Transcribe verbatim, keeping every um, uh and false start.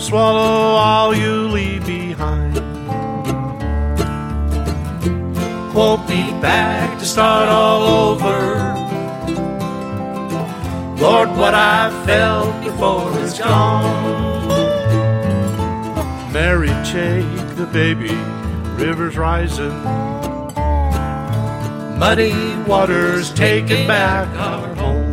swallow all you leave behind. Won't be back to start all over. Lord, what I felt before is gone. Mary, shake the baby, river's rising. Muddy waters taking back our home.